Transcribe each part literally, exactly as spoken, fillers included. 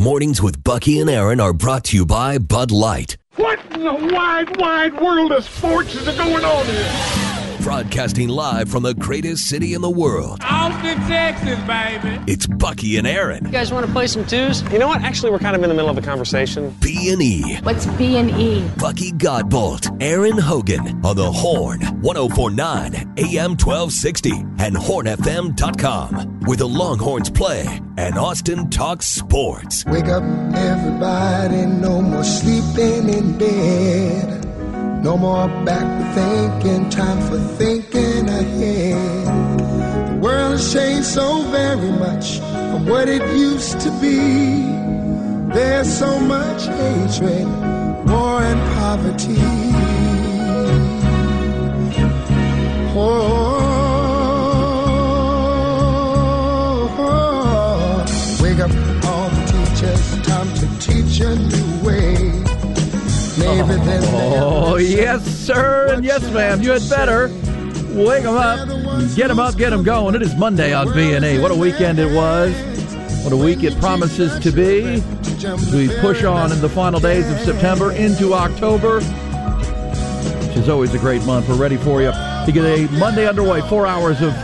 Mornings with Bucky and Aaron are brought to you by Bud Light. What in the wide, wide world of sports is going on here? Broadcasting live from the greatest city in the world. Austin, Texas, baby. It's Bucky and Aaron. You guys want to play some twos? You know what? Actually, we're kind of in the middle of a conversation. B and E. What's B and E? Bucky Godbolt, Aaron Hogan on the Horn, one oh four point nine A M twelve sixty and horn f m dot com, where the Longhorns play and Austin talks sports. Wake up, everybody, no more sleeping in bed. No more back thinking, time for thinking ahead. The world has changed so very much from what it used to be. There's so much hatred, war and poverty. Oh, oh, oh. Wake up all the teachers, time to teach a new way. Oh, yes, sir, and yes, ma'am. You had better wake them up, get them up, get them going. It is Monday on B and E. What a weekend it was. What a week it promises to be. As we push on in the final days of September into October, which is always a great month. We're ready for you to get a Monday underway. Four hours of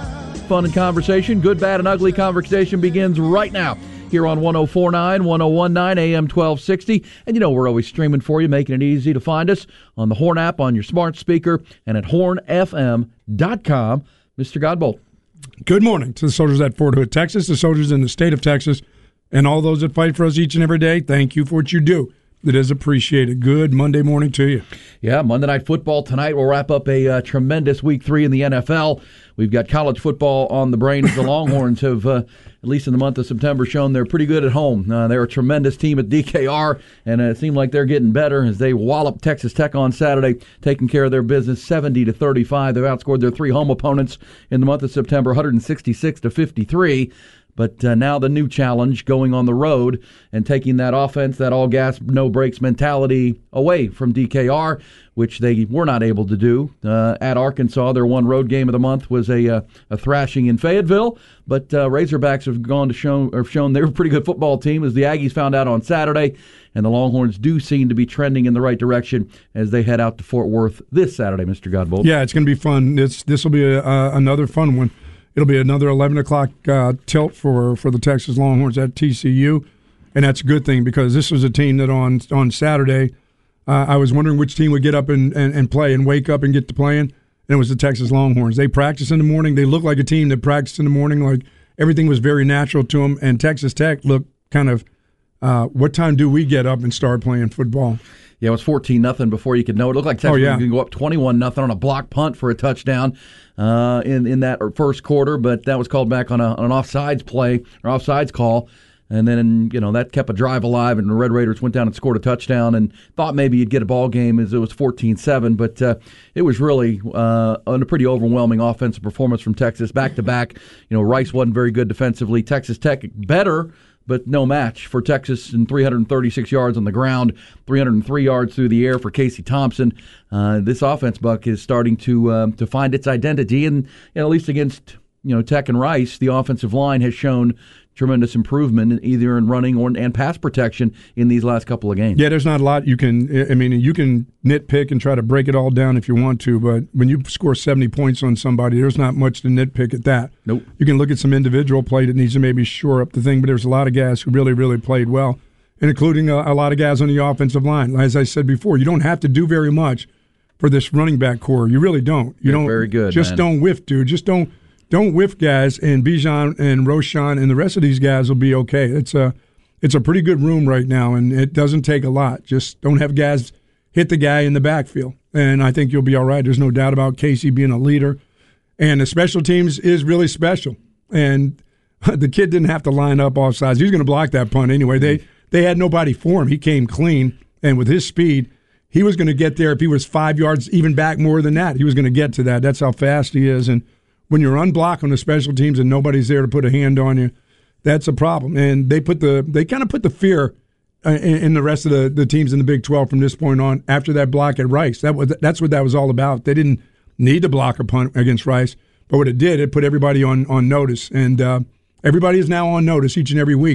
fun and conversation. Good, bad, and ugly conversation begins right now. Here on one oh four point nine, one oh one point nine A M twelve sixty. And you know we're always streaming for you, making it easy to find us on the Horn app, on your smart speaker, and at horn f m dot com. Mister Godbolt. Good morning to the soldiers at Fort Hood, Texas, the soldiers in the state of Texas, and all those that fight for us each and every day. Thank you for what you do. It is appreciated. Good Monday morning to you. Yeah, Monday Night Football tonight. We'll wrap up a uh, tremendous week three in the N F L. We've got college football on the brain. The Longhorns have, uh, at least in the month of September, shown they're pretty good at home. Uh, they're a tremendous team at D K R, and uh, it seemed like they're getting better as they wallop Texas Tech on Saturday, taking care of their business seventy to thirty-five. They've outscored their three home opponents in the month of September, one sixty-six to fifty-three. But uh, now the new challenge, going on the road and taking that offense, that all-gas, no-brakes mentality away from D K R, which they were not able to do. Uh, at Arkansas, their one road game of the month was a uh, a thrashing in Fayetteville. But uh, Razorbacks have gone to show, or shown they're a pretty good football team, as the Aggies found out on Saturday. And the Longhorns do seem to be trending in the right direction as they head out to Fort Worth this Saturday, Mister Godbolt. Yeah, it's going to be fun. This this will be a, uh, another fun one. It'll be another eleven o'clock uh, tilt for, for the Texas Longhorns at T C U, and that's a good thing because this was a team that on on Saturday, uh, I was wondering which team would get up and, and, and play and wake up and get to playing, and it was the Texas Longhorns. They practiced in the morning. They looked like a team that practiced in the morning. Like everything was very natural to them, and Texas Tech looked kind of, uh, what time do we get up and start playing football? Yeah, it was fourteen nothing before you could know it. It looked like Texas oh, yeah. was going to go up twenty-one nothing on a block punt for a touchdown uh, in, in that first quarter, but that was called back on, a, on an offsides play, or offsides call. And then, you know, that kept a drive alive, and the Red Raiders went down and scored a touchdown and thought maybe you'd get a ball game as it was fourteen seven. But uh, it was really uh, a pretty overwhelming offensive performance from Texas back-to-back. You know, Rice wasn't very good defensively. Texas Tech better, but no match for Texas, in three hundred thirty-six yards on the ground, three hundred three yards through the air for Casey Thompson. Uh, this offense, Buck, is starting to uh, to find its identity, and you know, at least against you know Tech and Rice, the offensive line has shown tremendous improvement in either in running or and pass protection in these last couple of games. Yeah, there's not a lot you can. I mean, you can nitpick and try to break it all down if you want to, but when you score seventy points on somebody, there's not much to nitpick at that. Nope. You can look at some individual play that needs to maybe shore up the thing, but there's a lot of guys who really, really played well, and including a, a lot of guys on the offensive line. As I said before, you don't have to do very much for this running back core. You really don't. You They're don't. Very good. Just man. don't whiff, dude. Just don't. Don't whiff guys, and Bijan and Roschon and the rest of these guys will be okay. It's a, it's a pretty good room right now, and it doesn't take a lot. Just don't have guys hit the guy in the backfield, and I think you'll be all right. There's no doubt about Casey being a leader, and the special teams is really special. And the kid didn't have to line up off sides. He was going to block that punt anyway. They they had nobody for him. He came clean, and with his speed, he was going to get there. If he was five yards, even back more than that, he was going to get to that. That's how fast he is, and when you're unblocked on the special teams and nobody's there to put a hand on you, that's a problem. And they put the they kind of put the fear in, in the rest of the, the teams in the Big twelve from this point on after that block at Rice. That was that's what that was all about. They didn't need to block a punt against Rice, but what it did, it put everybody on on notice, and uh, everybody is now on notice each and every week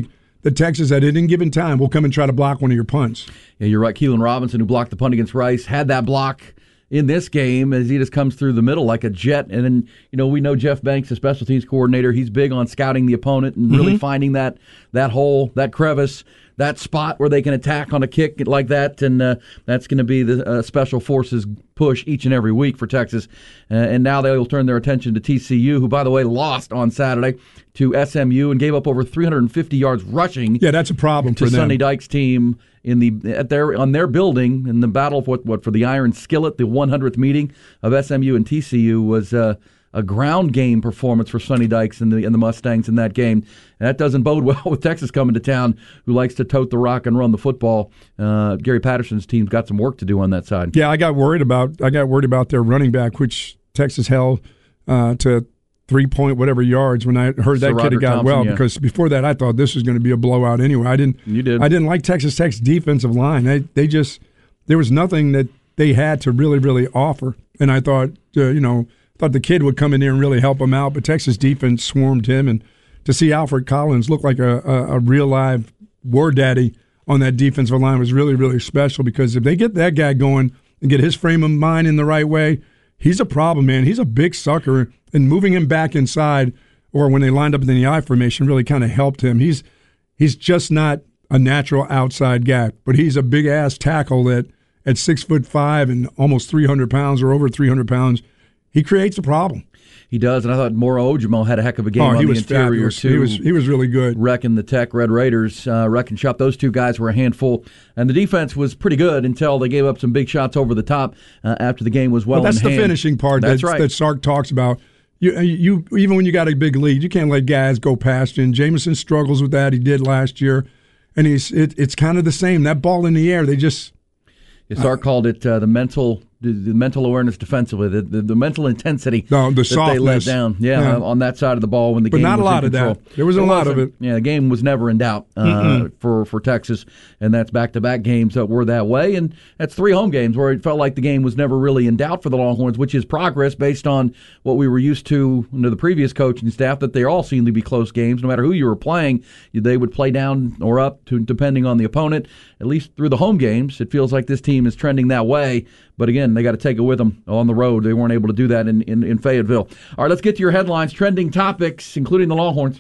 that Texas at any given time will come and try to block one of your punts. Yeah, you're right. Keelan Robinson, who blocked the punt against Rice, had that block in this game as he just comes through the middle like a jet. And then, you know, we know Jeff Banks, the special teams coordinator, he's big on scouting the opponent and really mm-hmm. finding that that hole, that crevice, that spot where they can attack on a kick like that. And uh, that's going to be the uh, special forces push each and every week for Texas. Uh, and now they will turn their attention to T C U, who, by the way, lost on Saturday to S M U and gave up over three hundred fifty yards rushing. Yeah, that's a problem to for them. Sonny Dykes' team in the at their on their building in the battle of what what for the Iron Skillet. The one hundredth meeting of S M U and T C U was uh, a ground game performance for Sonny Dykes and the and the Mustangs in that game. And that doesn't bode well with Texas coming to town, who likes to tote the rock and run the football. Uh, Gary Patterson's team's got some work to do on that side. Yeah, I got worried about I got worried about their running back, which Texas held uh, to three point whatever yards when I heard that Sir kid had got Thompson, well yeah. because before that I thought this was going to be a blowout anyway. I didn't. You did. I didn't like Texas Tech's defensive line. They they just there was nothing that they had to really really offer, and I thought uh, you know thought the kid would come in there and really help him out, but Texas defense swarmed him, and to see Alfred Collins look like a a, a real live war daddy on that defensive line was really really special, because if they get that guy going and get his frame of mind in the right way, he's a problem, man. He's a big sucker. And moving him back inside, or when they lined up in the I formation, really kind of helped him. He's he's just not a natural outside guy, but he's a big ass tackle that at six foot five and almost three hundred pounds or over three hundred pounds, he creates a problem. He does, and I thought Moro Ojimo had a heck of a game oh, on he the was interior fabulous. too. He was he was really good. Wrecking the Tech Red Raiders, uh, wrecking shop. Those two guys were a handful, and the defense was pretty good until they gave up some big shots over the top uh, after the game was well. Well, that's in the hand. finishing part. That's that, right. that Sark talks about. You, you even when you got a big lead, you can't let guys go past you. And Jameson struggles with that. He did last year, and he's it, it's kind of the same. That ball in the air, they just. Yeah, Sark uh, called it uh, the mental. The, the mental awareness defensively, the, the, the mental intensity no, the that softness. they let down, yeah, yeah. on that side of the ball when the but game not was a lot in of control. that. There was a it lot of it. Yeah, the game was never in doubt uh, for for Texas, and that's back-to-back games that were that way, and that's three home games where it felt like the game was never really in doubt for the Longhorns, which is progress based on what we were used to under the previous coaching staff, that they all seemed to be close games. No matter who you were playing, they would play down or up to depending on the opponent. At least through the home games, it feels like this team is trending that way. But again, they got to take it with them on the road. They weren't able to do that in, in, in Fayetteville. All right, let's get to your headlines, trending topics, including the Longhorns.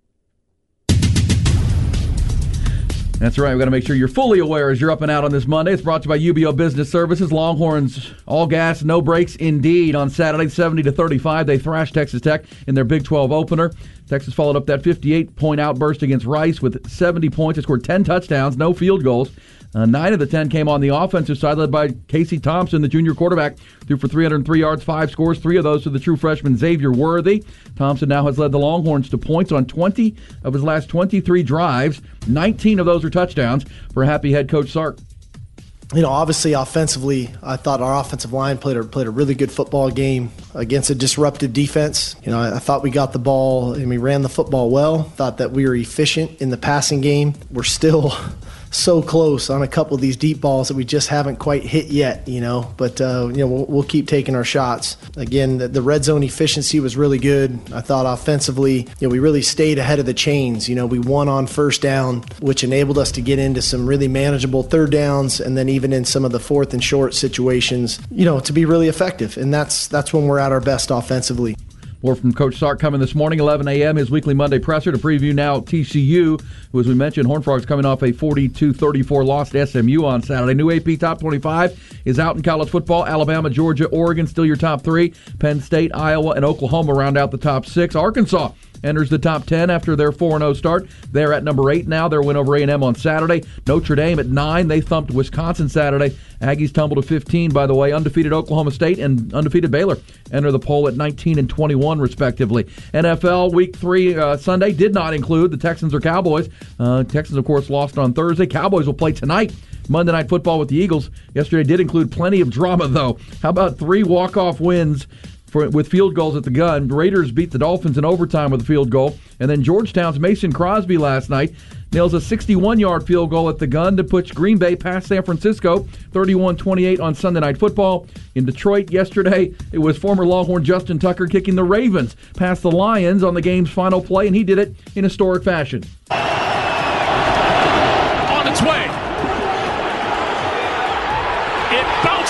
That's right. We've got to make sure you're fully aware as you're up and out on this Monday. It's brought to you by U B O Business Services. Longhorns, all gas, no brakes, indeed. On Saturday, seventy to thirty-five, they thrashed Texas Tech in their Big twelve opener. Texas followed up that fifty-eight point outburst against Rice with seventy points. They scored ten touchdowns, no field goals. Uh, nine of the ten came on the offensive side, led by Casey Thompson, the junior quarterback, threw for three hundred three yards, five scores, three of those to the true freshman Xavier Worthy. Thompson now has led the Longhorns to points on twenty of his last twenty-three drives. nineteen of those are touchdowns for happy head coach Sark. You know, obviously, offensively, I thought our offensive line played a played a really good football game against a disruptive defense. You know, I, I thought we got the ball and we ran the football well. Thought that we were efficient in the passing game. We're still so close on a couple of these deep balls that we just haven't quite hit yet, you know. But, uh, you know, we'll, we'll keep taking our shots. Again, the, the red zone efficiency was really good. I thought offensively, you know, we really stayed ahead of the chains. You know, we won on first down, which enabled us to get into some really manageable third downs, and then even in some of the fourth and short situations, you know, to be really effective. And that's that's when we're at our best offensively. More from Coach Sark coming this morning, eleven a.m., his weekly Monday presser to preview now T C U, who, as we mentioned, Horned Frogs coming off a forty-two thirty-four loss to S M U on Saturday. New A P Top twenty-five is out in college football. Alabama, Georgia, Oregon, still your top three. Penn State, Iowa, and Oklahoma round out the top six. Arkansas enters the top ten after their four and oh start. They're at number eight now. Their win over A and M on Saturday. Notre Dame at nine. They thumped Wisconsin Saturday. Aggies tumble to fifteen, by the way. Undefeated Oklahoma State and undefeated Baylor enter the poll at nineteen and twenty-one, respectively. N F L Week three uh, Sunday did not include the Texans or Cowboys. Uh, Texans, of course, lost on Thursday. Cowboys will play tonight. Monday Night Football with the Eagles. Yesterday did include plenty of drama, though. How about three walk-off wins For, with field goals at the gun? Raiders beat the Dolphins in overtime with a field goal. And then Georgetown's Mason Crosby last night nails a sixty-one-yard field goal at the gun to push Green Bay past San Francisco, thirty-one twenty-eight on Sunday Night Football. In Detroit yesterday, it was former Longhorn Justin Tucker kicking the Ravens past the Lions on the game's final play, and he did it in historic fashion.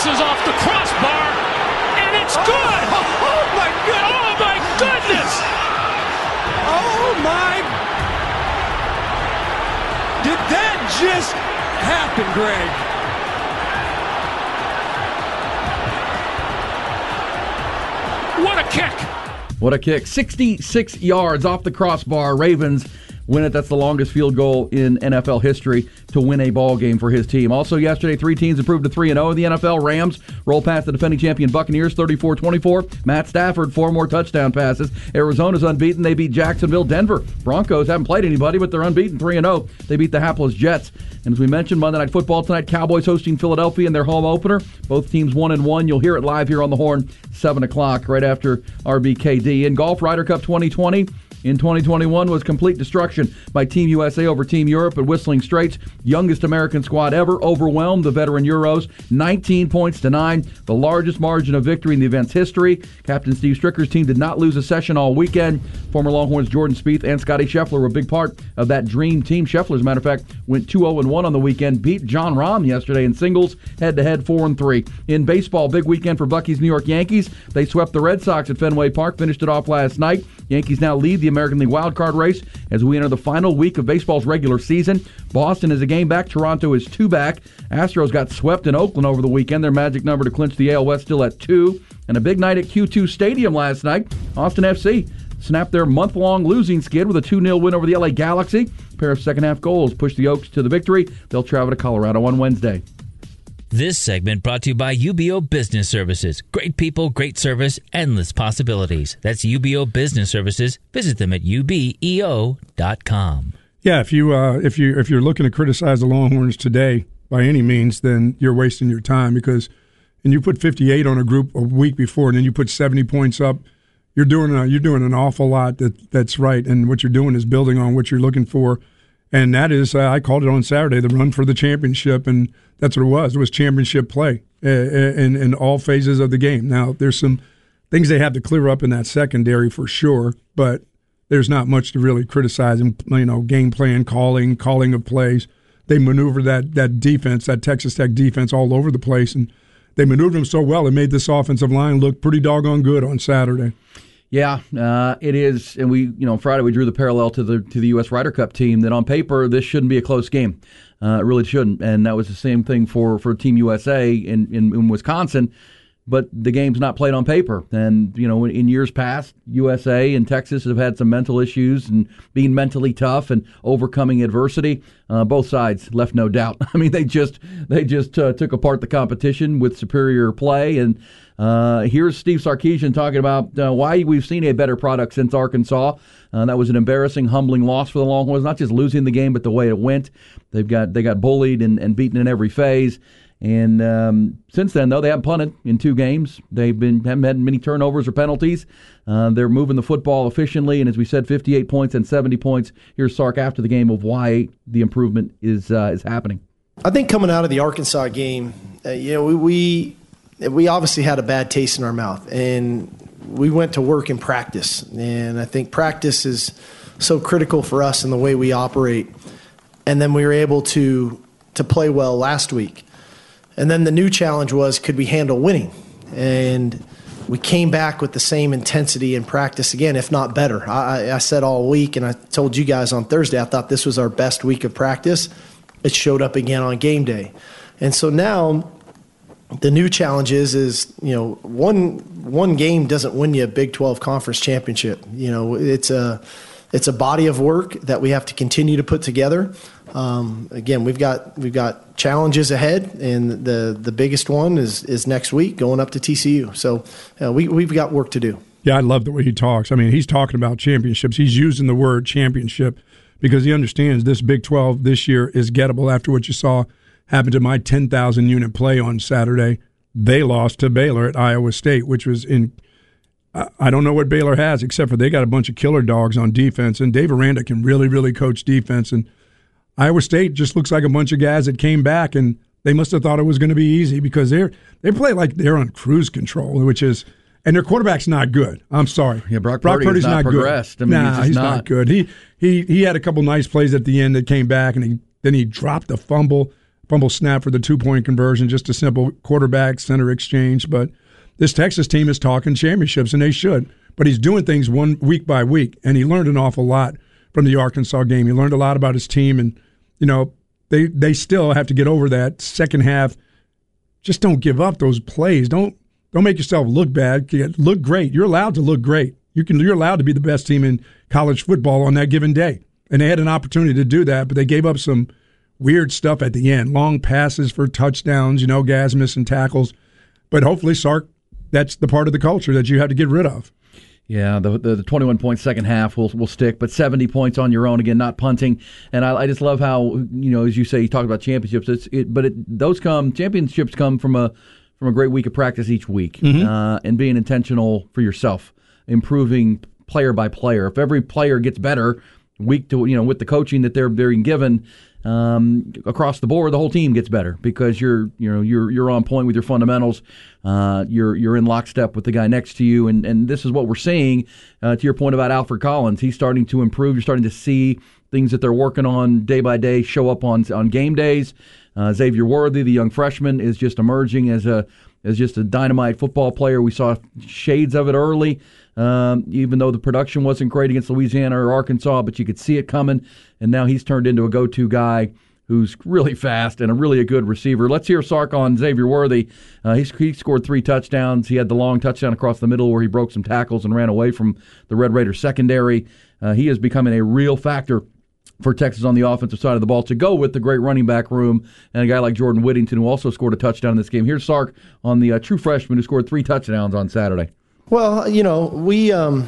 bounces off the crossbar, and it's good! Oh, oh my goodness! Oh my goodness! Oh my! Did that just happen, Greg? What a kick! What a kick. sixty-six yards off the crossbar. Ravens win it. That's the longest field goal in N F L history to win a ball game for his team. Also yesterday, three teams improved to three and oh in the N F L. Rams roll past the defending champion Buccaneers thirty-four twenty-four. Matt Stafford, four more touchdown passes. Arizona's unbeaten. They beat Jacksonville. Denver Broncos haven't played anybody, but they're unbeaten, three and oh. They beat the hapless Jets. And as we mentioned, Monday Night Football tonight, Cowboys hosting Philadelphia in their home opener. Both teams one and one. You'll hear it live here on the Horn, seven o'clock, right after R B K D. In golf, Ryder Cup twenty twenty in twenty twenty-one was complete destruction by Team U S A over Team Europe at Whistling Straits. Youngest American squad ever overwhelmed the veteran Euros, nineteen points to nine, the largest margin of victory in the event's history. Captain Steve Stricker's team did not lose a session all weekend. Former Longhorns Jordan Spieth and Scotty Scheffler were a big part of that dream team. Scheffler, as a matter of fact, went two oh and one on the weekend, beat John Rahm yesterday in singles, head-to-head four and three. In baseball, big weekend for Bucky's New York Yankees. They swept the Red Sox at Fenway Park, finished it off last night. Yankees now lead the American League wildcard race as we enter the final week of baseball's regular season. Boston is a game back. Toronto is two back. Astros got swept in Oakland over the weekend. Their magic number to clinch the A L West still at two. And a big night at Q two Stadium last night. Austin F C snapped their month-long losing skid with a two nil win over the L A Galaxy. A pair of second-half goals pushed the Oaks to the victory. They'll travel to Colorado on Wednesday. This segment brought to you by U B O Business Services. Great people, great service, endless possibilities. That's U B O Business Services. Visit them at U B E O dot com. Yeah, if you uh, if you if you're looking to criticize the Longhorns today by any means, then you're wasting your time, because and you put fifty-eight on a group a week before, and then you put seventy points up. You're doing a, you're doing an awful lot that that's right, and what you're doing is building on what you're looking for. And that is, uh, I called it on Saturday, the run for the championship, and that's what it was. It was championship play uh, in, in all phases of the game. Now, there's some things they have to clear up in that secondary for sure, but there's not much to really criticize. You know, game plan, calling, calling of plays. They maneuvered that that defense, that Texas Tech defense, all over the place, and they maneuvered them so well it made this offensive line look pretty doggone good on Saturday. Yeah, uh, it is, and we, you know, Friday we drew the parallel to the to the U S Ryder Cup team that on paper this shouldn't be a close game. Uh, it really shouldn't, and that was the same thing for, for Team U S A in, in, in Wisconsin. But the game's not played on paper, and you know, in, in years past, U S A and Texas have had some mental issues and being mentally tough and overcoming adversity. Uh, both sides left no doubt. I mean, they just they just uh, took apart the competition with superior play. And uh, here's Steve Sarkisian talking about uh, why we've seen a better product since Arkansas. Uh, that was an embarrassing, humbling loss for the Longhorns. Not just losing the game, but the way it went. They've got they got bullied and, and beaten in every phase. And um, since then, though, they haven't punted in two games. They've been haven't had many turnovers or penalties. Uh, they're moving the football efficiently, and as we said, fifty-eight points and seventy points. Here's Sark after the game of why the improvement is uh, is happening. I think coming out of the Arkansas game, uh, you know, we, we we obviously had a bad taste in our mouth, and we went to work in practice. And I think practice is so critical for us in the way we operate. And then we were able to to play well last week. And then the new challenge was, could we handle winning? And we came back with the same intensity in practice again, if not better. I, I said all week, and I told you guys on Thursday, I thought this was our best week of practice. It showed up again on game day. And so now the new challenge is, is you know, one one game doesn't win you a Big twelve conference championship. You know, it's a it's a body of work that we have to continue to put together. Um, again, we've got we've got challenges ahead, and the the biggest one is is next week going up to T C U. So uh, we we've got work to do. Yeah, I love the way he talks. I mean, he's talking about championships. He's using the word championship because he understands this Big twelve this year is gettable. After what you saw happen to my ten thousand unit play on Saturday, they lost to Baylor at Iowa State, which was in. I don't know what Baylor has except for they got a bunch of killer dogs on defense, and Dave Aranda can really really coach defense. And Iowa State just looks like a bunch of guys that came back, and they must have thought it was going to be easy because they're they play like they're on cruise control, which is, and their quarterback's not good. I'm sorry, yeah, Brock, Brock Purdy Purdy's not, not progressed. good. I mean, nah, he's, just he's not. not good. He he he had a couple nice plays at the end that came back, and he then he dropped the fumble. fumble snap for the two-point conversion, just a simple quarterback-center exchange. But this Texas team is talking championships, and they should. But he's doing things one week by week, and he learned an awful lot from the Arkansas game. He learned a lot about his team, and, you know, they they still have to get over that second half. Just don't give up those plays. Don't don't make yourself look bad. Look great. You're allowed to look great. You can. You're allowed to be the best team in college football on that given day. And they had an opportunity to do that, but they gave up some weird stuff at the end. Long passes for touchdowns, you know, guys missing tackles. But hopefully, Sark, that's the part of the culture that you have to get rid of. Yeah, the the twenty-one point second half will will stick, but seventy points on your own, again, not punting. And I, I just love how, you know, as you say, you talk about championships, it's it, but it, those come, championships come from a from a great week of practice each week, mm-hmm. uh, and being intentional for yourself, improving player by player. If every player gets better week to, you know, with the coaching that they're being given, um, across the board, the whole team gets better because you're, you know, you're you're on point with your fundamentals. Uh, you're you're in lockstep with the guy next to you, and and this is what we're seeing. Uh, to your point about Alfred Collins, he's starting to improve. You're starting to see things that they're working on day by day show up on on game days. Uh, Xavier Worthy, the young freshman, is just emerging as a as just a dynamite football player. We saw shades of it early. Um, even though the production wasn't great against Louisiana or Arkansas, but you could see it coming, and now he's turned into a go-to guy who's really fast and a really a good receiver. Let's hear Sark on Xavier Worthy. Uh, he, he scored three touchdowns. He had the long touchdown across the middle where he broke some tackles and ran away from the Red Raiders secondary. Uh, he is becoming a real factor for Texas on the offensive side of the ball, to go with the great running back room and a guy like Jordan Whittington, who also scored a touchdown in this game. Here's Sark on the uh, true freshman who scored three touchdowns on Saturday. Well, you know, we, um,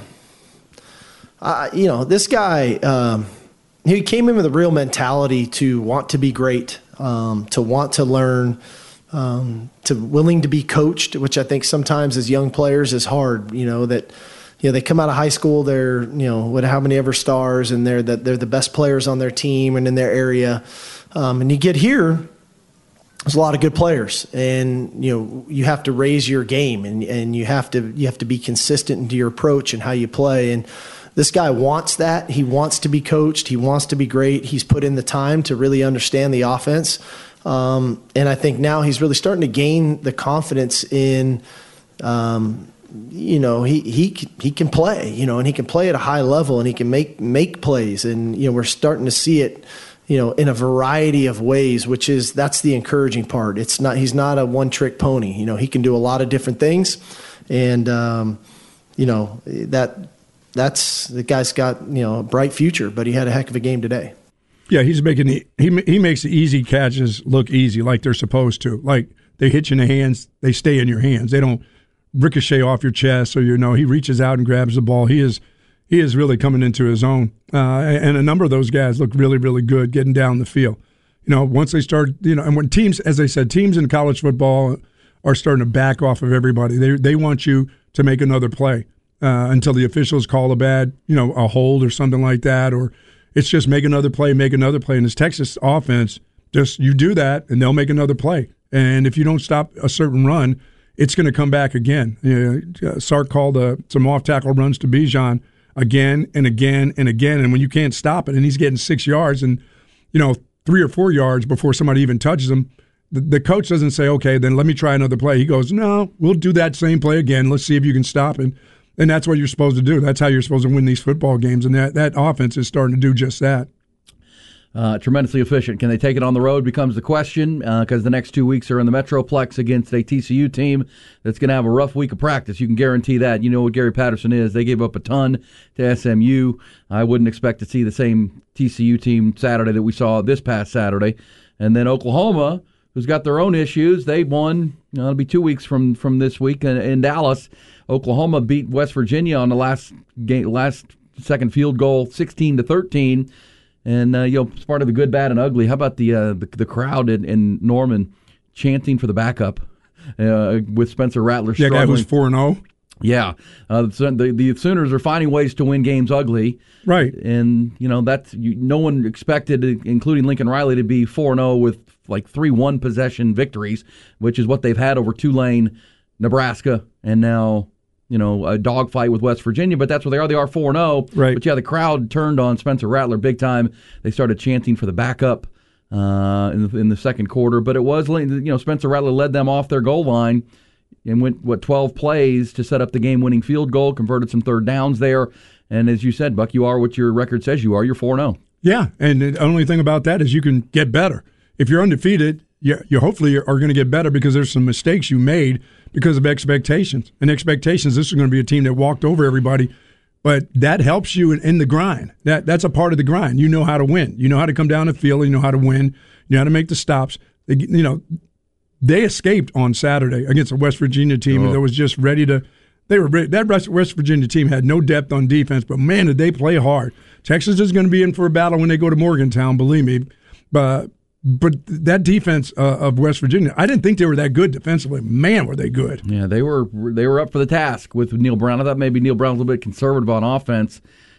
uh, you know, this guy, um, he came in with a real mentality to want to be great, um, to want to learn, um, to willing to be coached, which I think sometimes as young players is hard. You know, that, you know, they come out of high school, they're, you know, what, how many ever stars, and they're that they're the best players on their team and in their area, um, and you get here. There's a lot of good players, and you know you have to raise your game, and, and you have to you have to be consistent into your approach and how you play. And this guy wants that. He wants to be coached. He wants to be great. He's put in the time to really understand the offense, um, and I think now he's really starting to gain the confidence in, um, you know, he he he can play, you know, and he can play at a high level, and he can make make plays, and you know we're starting to see it, you know, in a variety of ways, which is, that's the encouraging part. It's not, he's not a one-trick pony. You know, he can do a lot of different things, and, um, you know, that that's, the guy's got, you know, a bright future, but he had a heck of a game today. Yeah, he's making the, he he makes the easy catches look easy, like they're supposed to. Like, they hit you in the hands, they stay in your hands. They don't ricochet off your chest, or, you know, he reaches out and grabs the ball. He is He is really coming into his own, uh, and a number of those guys look really, really good getting down the field. You know, once they start, you know, and when teams, as I said, teams in college football are starting to back off of everybody. They they want you to make another play uh, until the officials call a bad, you know, a hold or something like that, or it's just make another play, make another play. And this Texas offense, just you do that, and they'll make another play. And if you don't stop a certain run, it's going to come back again. You know, Sark called uh, some off-tackle runs to Bijan again and again and again, and when you can't stop it, and he's getting six yards and, you know, three or four yards before somebody even touches him, the, the coach doesn't say, okay, then let me try another play. He goes, no, we'll do that same play again. Let's see if you can stop it. And that's what you're supposed to do. That's how you're supposed to win these football games, and that, that offense is starting to do just that. Uh, tremendously efficient. Can they take it on the road becomes the question, because uh, the next two weeks are in the Metroplex against a T C U team that's going to have a rough week of practice. You can guarantee that. You know what Gary Patterson is. They gave up a ton to S M U. I wouldn't expect to see the same T C U team Saturday that we saw this past Saturday. And then Oklahoma, who's got their own issues, they won, you know, it'll be two weeks from, from this week in, in Dallas. Oklahoma beat West Virginia on the last game, last second field goal, sixteen to thirteen. And, uh, you know, it's part of the good, bad, and ugly. How about the uh, the, the crowd in, in Norman chanting for the backup uh, with Spencer Rattler struggling? Yeah, guy who's four and oh. Yeah. Uh, the, the Sooners are finding ways to win games ugly. Right. And, you know, that's you, no one expected, including Lincoln Riley, to be four and oh with like three one-possession victories, which is what they've had over Tulane, Nebraska, and now, you know, a dogfight with West Virginia, but that's what they are. They are four and oh. Right. But, yeah, the crowd turned on Spencer Rattler big time. They started chanting for the backup. uh, in, the, in the second quarter. But it was, you know, Spencer Rattler led them off their goal line and went, what, twelve plays to set up the game-winning field goal, converted some third downs there. And as you said, Buck, you are what your record says you are. You're four and oh. Yeah, and the only thing about that is you can get better. If you're undefeated, you, you hopefully are going to get better because there's some mistakes you made because of expectations. And expectations, this is going to be a team that walked over everybody. But that helps you in, in the grind. That That's a part of the grind. You know how to win. You know how to come down the field. You know how to win. You know how to make the stops. They, you know, they escaped on Saturday against a West Virginia team oh. that was just ready to – They were that West Virginia team had no depth on defense, but, man, did they play hard. Texas is going to be in for a battle when they go to Morgantown, believe me. But but that defense uh, of West Virginia, I didn't think they were that good defensively. Man, were they good. Yeah, they were they were up for the task with Neil Brown. I thought maybe Neil Brown was a little bit conservative on offense,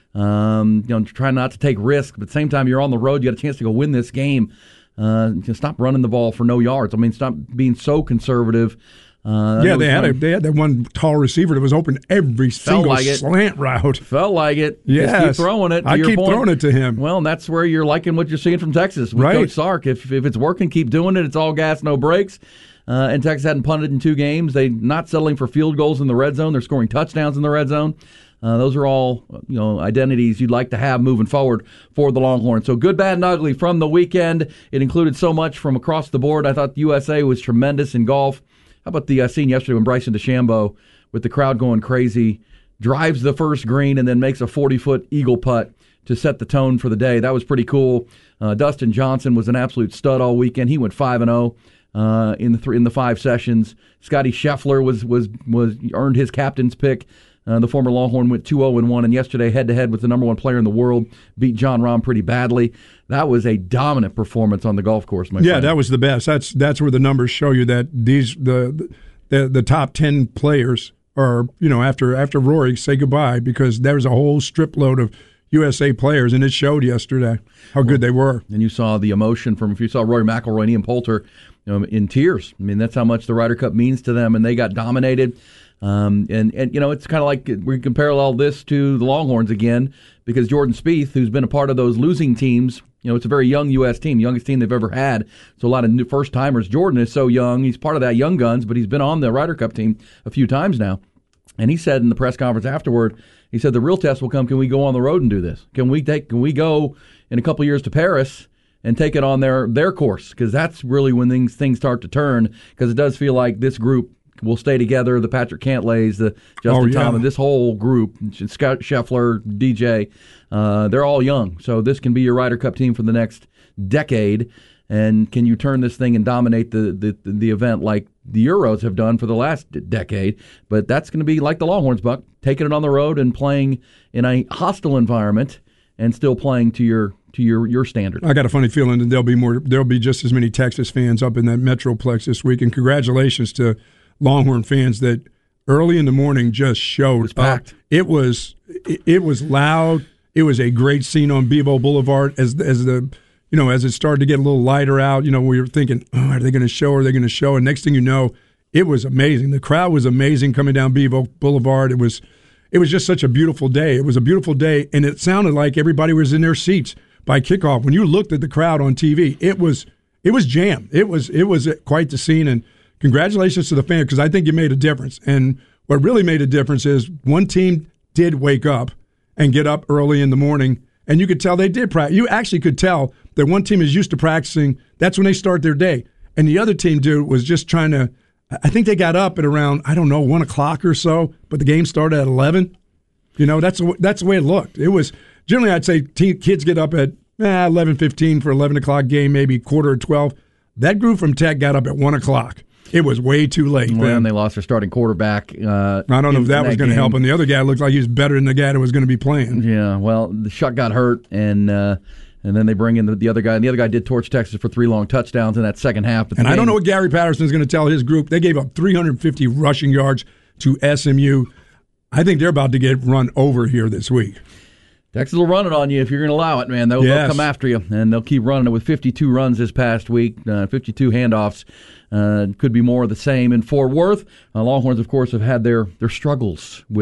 um, you know, trying not to take risks. But at the same time, you're on the road. You got a chance to go win this game. Uh, stop running the ball for no yards. I mean, stop being so conservative. Uh, yeah, they had a, they had that one tall receiver that was open every single like slant route. Felt like it. Yes. Just keep throwing it. To I your keep point. throwing it to him. Well, and that's where you're liking what you're seeing from Texas with right. Coach Sark. If if it's working, keep doing it. It's all gas, no brakes. Uh, and Texas hadn't punted in two games. They're not settling for field goals in the red zone. They're scoring touchdowns in the red zone. Uh, those are all, you know, identities you'd like to have moving forward for the Longhorns. So good, bad, and ugly from the weekend. It included so much from across the board. I thought U S A was tremendous in golf. How about the uh, scene yesterday when Bryson DeChambeau, with the crowd going crazy, drives the first green and then makes a forty-foot eagle putt to set the tone for the day? That was pretty cool. Uh, Dustin Johnson was an absolute stud all weekend. He went five and oh uh, in the th- in the five sessions. Scotty Scheffler was was was earned his captain's pick. Uh, the former Longhorn went two oh and one, and yesterday head-to-head with the number one player in the world, beat John Rahm pretty badly. That was a dominant performance on the golf course, my yeah, friend. that was the best. That's that's where the numbers show you that these the the, the top ten players are, you know, after after Rory, say goodbye, because there was a whole strip load of U S A players, and it showed yesterday how good they were. And you saw the emotion from, if you saw Rory McIlroy and Ian Poulter, you know, in tears. I mean, that's how much the Ryder Cup means to them, and they got dominated. Um, and, and, you know, it's kind of like we can parallel this to the Longhorns again, because Jordan Spieth, who's been a part of those losing teams, you know, it's a very young U S team, youngest team they've ever had. So a lot of new first-timers. Jordan is so young. He's part of that young guns, but he's been on the Ryder Cup team a few times now. And he said in the press conference afterward, he said the real test will come, can we go on the road and do this? Can we take? Can we go in a couple years to Paris and take it on their, their course? Because that's really when things, things start to turn, because it does feel like this group will stay together. The Patrick Cantlays, the Justin oh, yeah. Thomas, this whole group, Scott Scheffler, D J, uh, they're all young. So this can be your Ryder Cup team for the next decade. And can you turn this thing and dominate the, the, the event like the Euros have done for the last decade? But that's going to be like the Longhorns, Buck, taking it on the road and playing in a hostile environment and still playing to your to your, your standard. I got a funny feeling that there'll be more. There'll be just as many Texas fans up in that Metroplex this week. And congratulations to Longhorn fans that early in the morning just showed it was packed. Up. It was it, it was loud. It was a great scene on Bevo Boulevard as as the you know as it started to get a little lighter out. You know, we were thinking, oh, are they going to show? Are they going to show? And next thing you know, it was amazing. The crowd was amazing coming down Bevo Boulevard. It was it was just such a beautiful day. It was a beautiful day, and it sounded like everybody was in their seats by kickoff. When you looked at the crowd on T V, it was it was jammed. It was it was quite the scene. And congratulations to the fans, because I think you made a difference. And what really made a difference is one team did wake up and get up early in the morning, and you could tell they did practice. You actually could tell that one team is used to practicing. That's when they start their day. And the other team, dude, was just trying to – I think they got up at around, I don't know, one o'clock or so, but the game started at eleven. You know, that's, that's the way it looked. It was – generally I'd say te- kids get up at eh, eleven fifteen for eleven o'clock game, maybe quarter of twelve. That group from Tech got up at one o'clock. It was way too late. Well, and they lost their starting quarterback. Uh, I don't know if that was going to help. And the other guy looked like he was better than the guy that was going to be playing. Yeah, well, the Shuck got hurt, and uh, and then they bring in the, the other guy. And the other guy did torch Texas for three long touchdowns in that second half. And I don't know what Gary Patterson's going to tell his group. They gave up three hundred fifty rushing yards to S M U. I think they're about to get run over here this week. Texas will run it on you if you're going to allow it, man. They'll, yes. they'll come after you, and they'll keep running it with fifty-two runs this past week, uh, fifty-two handoffs. Uh, could be more of the same in Fort Worth. Uh, Longhorns, of course, have had their, their struggles with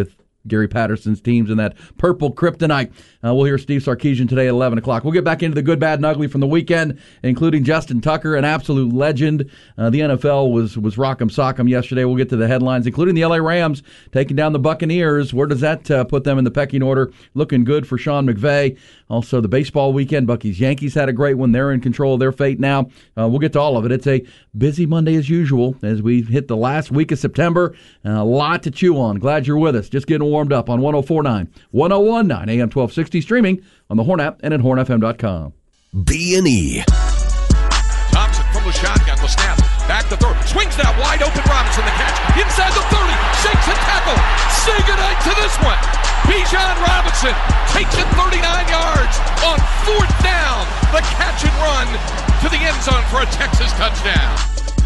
Gary Patterson's teams in that purple kryptonite. Uh, we'll hear Steve Sarkisian today at eleven o'clock. We'll get back into the good, bad, and ugly from the weekend, including Justin Tucker, an absolute legend. Uh, the N F L was was rock'em sock'em yesterday. We'll get to the headlines, including the L A Rams taking down the Buccaneers. Where does that uh, put them in the pecking order? Looking good for Sean McVay. Also, the baseball weekend. Bucky's Yankees had a great one. They're in control of their fate now. Uh, we'll get to all of it. It's a busy Monday as usual as we hit the last week of September. Uh, a lot to chew on. Glad you're with us. Just getting warmed up on one oh four point nine, one oh one point nine A M twelve sixty, streaming on the Horn app and at horn f m dot com. B and E. Thompson from the shotgun, the snap, back to throw, swings that wide open Robinson, the catch, inside the thirty, shakes and tackle, say goodnight to this one. Bijan Robinson takes it thirty-nine yards on fourth down, the catch and run to the end zone for a Texas touchdown.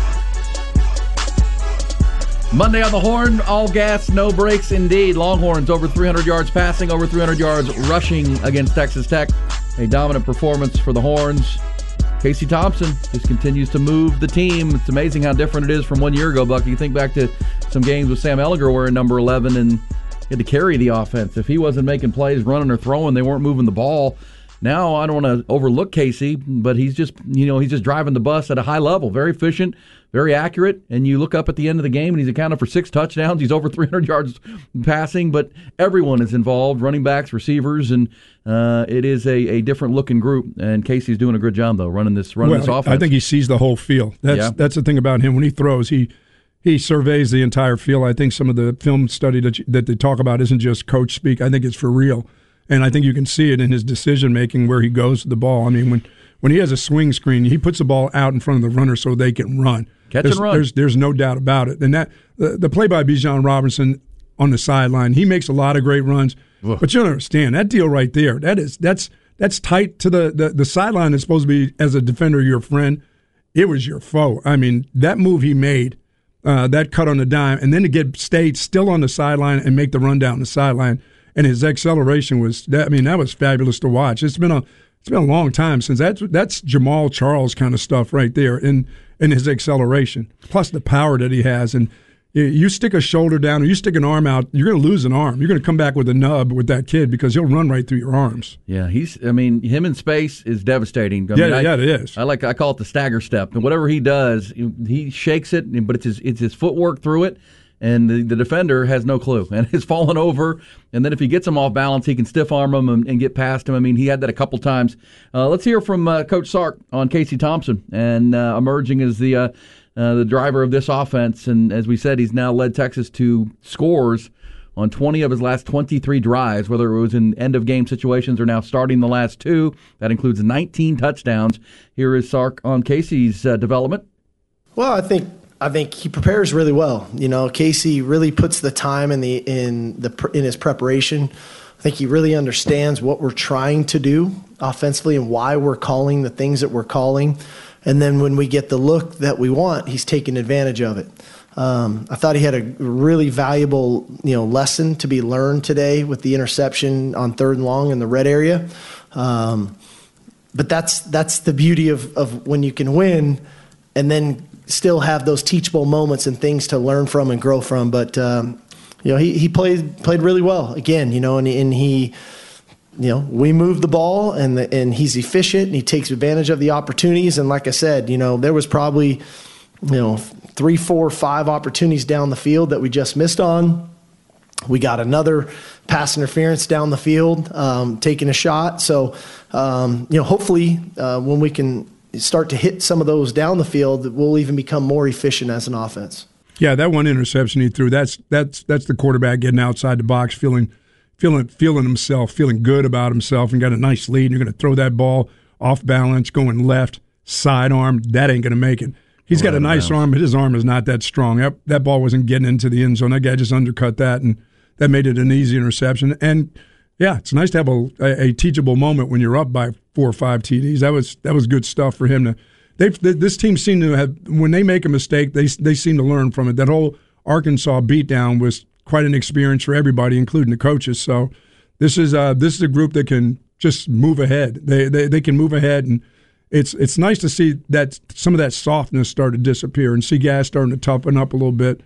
Monday on the Horn, all gas, no brakes indeed. Longhorns over three hundred yards passing, over three hundred yards rushing against Texas Tech. A dominant performance for the Horns. Casey Thompson just continues to move the team. It's amazing how different it is from one year ago, Buck. You think back to some games with Sam Ehlinger wearing number eleven and he had to carry the offense. If he wasn't making plays, running or throwing, they weren't moving the ball. Now, I don't want to overlook Casey, but he's just, you know, he's just driving the bus at a high level. Very efficient, very accurate, and you look up at the end of the game, and he's accounted for six touchdowns. He's over three hundred yards passing, but everyone is involved, running backs, receivers, and uh, it is a, a different-looking group, and Casey's doing a good job, though, running this running well, this offense. I think he sees the whole field. That's, yeah. that's the thing about him. When he throws, he he surveys the entire field. I think some of the film study that, you, that they talk about isn't just coach speak. I think it's for real. And I think you can see it in his decision-making where he goes with the ball. I mean, when, when he has a swing screen, he puts the ball out in front of the runner so they can run. Catch there's, and run. There's, there's no doubt about it. And that the, the play by Bijan Robinson on the sideline, he makes a lot of great runs. Ugh. But you don't understand, that deal right there, that is that's that's tight to the, the, the sideline is supposed to be, as a defender, your friend. It was your foe. I mean, that move he made, uh, that cut on the dime, and then to get stayed still on the sideline and make the run down the sideline. And his acceleration was that. I mean, that was fabulous to watch. It's been a it's been a long time since that's that's Jamal Charles kind of stuff right there in in his acceleration, plus the power that he has. And you stick a shoulder down or you stick an arm out, you're going to lose an arm. You're going to come back with a nub with that kid because he'll run right through your arms. Yeah, he's. I mean, him in space is devastating. I yeah, mean, I, yeah, it is. I like. I call it the stagger step. And whatever he does, he shakes it, but it's his it's his footwork through it. And the, the defender has no clue and is falling over. And then if he gets him off balance, he can stiff arm him and, and get past him. I mean, he had that a couple times. Uh, let's hear from uh, Coach Sark on Casey Thompson and uh, emerging as the uh, uh, the driver of this offense. And as we said, he's now led Texas to scores on twenty of his last twenty-three drives, whether it was in end-of-game situations or now starting the last two. That includes nineteen touchdowns. Here is Sark on Casey's uh, development. Well, I think I think he prepares really well. You know, Casey really puts the time in the in the in his preparation. I think he really understands what we're trying to do offensively and why we're calling the things that we're calling. And then when we get the look that we want, he's taking advantage of it. Um, I thought he had a really valuable, you know, lesson to be learned today with the interception on third and long in the red area. Um, but that's that's the beauty of of when you can win and then still have those teachable moments and things to learn from and grow from. But, um, you know, he, he played played really well again, you know, and, and he, you know, we move the ball and the, and he's efficient and he takes advantage of the opportunities. And like I said, you know, there was probably, you know, three, four, five opportunities down the field that we just missed on. We got another pass interference down the field, um, taking a shot. So, um, you know, hopefully uh, when we can start to hit some of those down the field, we'll even become more efficient as an offense. Yeah, that one interception he threw, that's that's that's the quarterback getting outside the box, feeling feeling feeling himself, feeling good about himself, and got a nice lead. You're going to throw that ball off balance, going left, sidearm. That ain't going to make it. He's got a nice arm, but his arm is not that strong. That, that ball wasn't getting into the end zone. That guy just undercut that, and that made it an easy interception. And yeah, it's nice to have a, a, a teachable moment when you're up by four or five T Ds. That was that was good stuff for him to. They this team seemed to have, when they make a mistake, they they seem to learn from it. That whole Arkansas beatdown was quite an experience for everybody, including the coaches. So this is uh this is a group that can just move ahead. They they they can move ahead, and it's it's nice to see that some of that softness start to disappear and see guys starting to toughen up a little bit.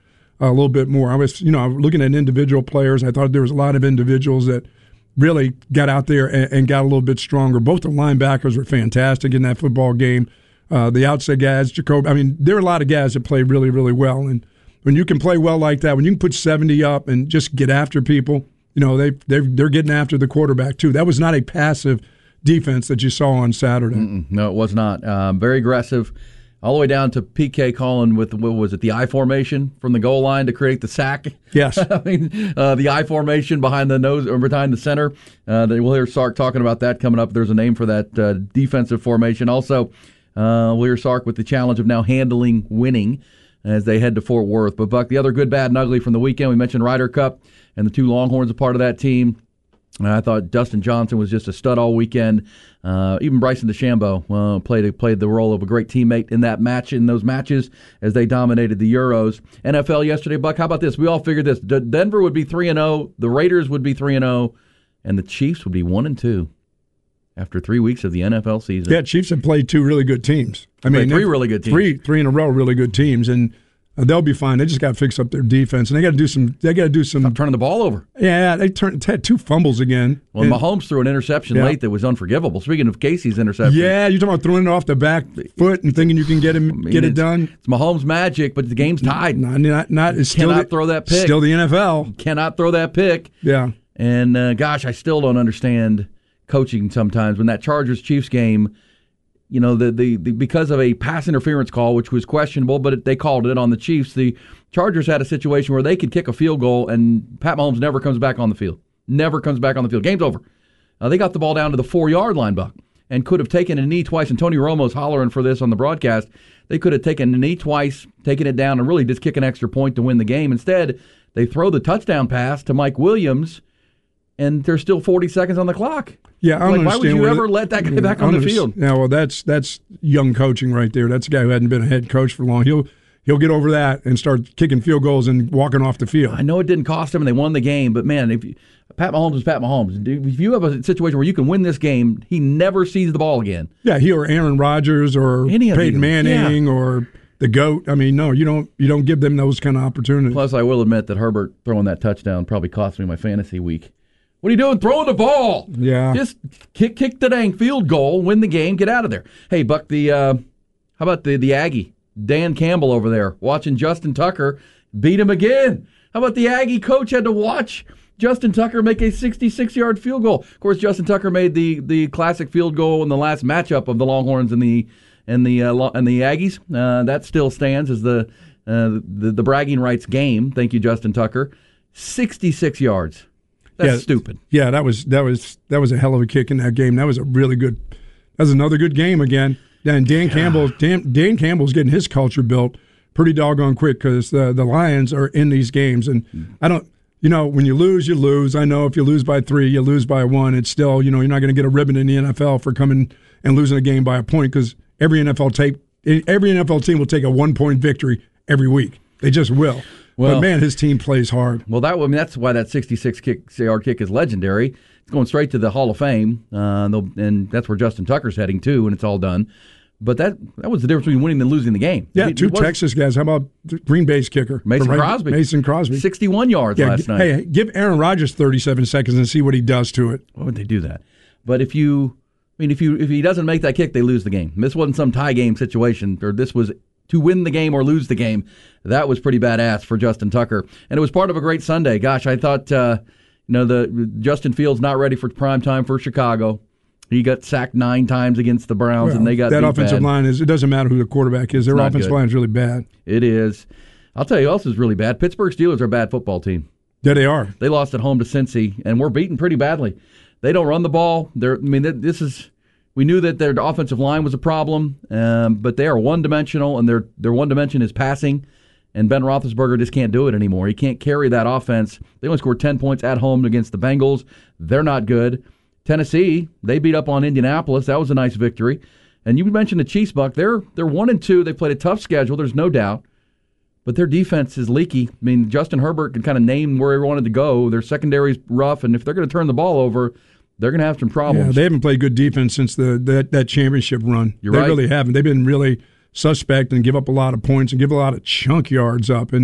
a little bit more. I was, you know, looking at individual players. I thought there was a lot of individuals that really got out there and, and got a little bit stronger. Both the linebackers were fantastic in that football game. Uh, the outside guys, Jacob. I mean, there are a lot of guys that play really, really well. And when you can play well like that, when you can put seventy up and just get after people, you know, they they're they're getting after the quarterback too. That was not a passive defense that you saw on Saturday. Mm-mm, no, it was not. Um, very aggressive. All the way down to P K calling with, what was it, the I formation from the goal line to create the sack? Yes. I mean, uh, the I formation behind the nose or behind the center. Uh, we'll hear Sark talking about that coming up. There's a name for that uh, defensive formation. Also, uh, we'll hear Sark with the challenge of now handling winning as they head to Fort Worth. But, Buck, the other good, bad, and ugly from the weekend, we mentioned Ryder Cup and the two Longhorns are part of that team. I thought Dustin Johnson was just a stud all weekend. Uh, even Bryson DeChambeau uh, played played the role of a great teammate in that match, in those matches, as they dominated the Euros. N F L yesterday, Buck, how about this? We all figured this. D- Denver would be three and oh, the Raiders would be three and oh, and the Chiefs would be one and two after three weeks of the N F L season. Yeah, Chiefs have played two really good teams. I mean, three really good teams. Three, three in a row, really good teams, and Uh, they'll be fine. They just got to fix up their defense, and they got to do some. They got to do some. Stop turning the ball over. Yeah, they turned had two fumbles again. Well, and, Mahomes threw an interception yeah. late that was unforgivable. Speaking of Casey's interception, yeah, you're talking about throwing it off the back foot and thinking you can get him I mean, get it done. It's Mahomes' magic, but the game's tied. Not, not, not. It's still cannot the, throw that pick. Still the N F L. Cannot throw that pick. Yeah. And uh, gosh, I still don't understand coaching sometimes when that Chargers Chiefs game. You know, the, the, the because of a pass interference call, which was questionable, but it, they called it on the Chiefs. The Chargers had a situation where they could kick a field goal, and Pat Mahomes never comes back on the field. Never comes back on the field. Game's over. Uh, they got the ball down to the four-yard line, Buck, and could have taken a knee twice. And Tony Romo's hollering for this on the broadcast. They could have taken a knee twice, taken it down, and really just kick an extra point to win the game. Instead, they throw the touchdown pass to Mike Williams, and there's still forty seconds on the clock. Yeah, I don't like, why would you ever it, let that guy yeah, back on the field? Yeah, well, that's that's young coaching right there. That's a guy who hadn't been a head coach for long. He'll he'll get over that and start kicking field goals and walking off the field. I know it didn't cost him, and they won the game. But man, if you, Pat Mahomes is Pat Mahomes. If you have a situation where you can win this game, he never sees the ball again. Yeah, he or Aaron Rodgers or Any of Peyton you. Manning Yeah. or the GOAT. I mean, no, you don't you don't give them those kind of opportunities. Plus, I will admit that Herbert throwing that touchdown probably cost me my fantasy week. What are you doing throwing the ball? Yeah. Just kick kick the dang field goal, win the game, get out of there. Hey, Buck, the uh, how about the, the Aggie? Dan Campbell over there watching Justin Tucker beat him again. How about the Aggie coach had to watch Justin Tucker make a sixty-six-yard field goal? Of course, Justin Tucker made the, the classic field goal in the last matchup of the Longhorns and the and the uh, and the Aggies. Uh, that still stands as the, uh, the the bragging rights game. Thank you, Justin Tucker. sixty-six yards. That's yeah, stupid. Yeah, that was that was that was a hell of a kick in that game. That was a really good. That was another good game again. And Dan yeah. Campbell, Dan, Dan Campbell's getting his culture built pretty doggone quick because the the Lions are in these games, and I don't. You know, when you lose, you lose. I know if you lose by three, you lose by one. It's still, you know, you're not going to get a ribbon in the N F L for coming and losing a game by a point because every N F L tape, every N F L team will take a one point victory every week. They just will. Well, but, man, his team plays hard. Well, that I mean, that's why that sixty-six-yard kick is legendary. It's going straight to the Hall of Fame, uh, and that's where Justin Tucker's heading to when it's all done. But that that was the difference between winning and losing the game. Yeah, it, two it was, Texas guys. How about Green Bay's kicker? Mason right, Crosby. Mason Crosby. sixty-one yards yeah, last g- night. Hey, give Aaron Rodgers thirty-seven seconds and see what he does to it. Why would they do that? But if you, I mean, if you if he doesn't make that kick, they lose the game. This wasn't some tie game situation, or this was to win the game or lose the game. That was pretty badass for Justin Tucker, and it was part of a great Sunday. Gosh, I thought, uh, you know, the Justin Fields not ready for prime time for Chicago. He got sacked nine times against the Browns, well, and they got that beat offensive bad. line is. It doesn't matter who the quarterback is. Their offensive line is really bad. It is. I'll tell you who else is really bad. Pittsburgh Steelers are a bad football team. Yeah, they are. They lost at home to Cincy, and we're beaten pretty badly. They don't run the ball. They're. I mean, this is. We knew that their offensive line was a problem, um, but they are one-dimensional, and their their one dimension is passing. And Ben Roethlisberger just can't do it anymore. He can't carry that offense. They only scored ten points at home against the Bengals. They're not good. Tennessee, they beat up on Indianapolis. That was a nice victory. And you mentioned the Chiefs, Buck. They're they're one and two. They played a tough schedule. There's no doubt. But their defense is leaky. I mean, Justin Herbert can kind of name where he wanted to go. Their secondary's rough, and if they're going to turn the ball over, they're going to have some problems. Yeah, they haven't played good defense since the that, that championship run. You're they right. really haven't. They've been really suspect and give up a lot of points and give a lot of chunk yards up. And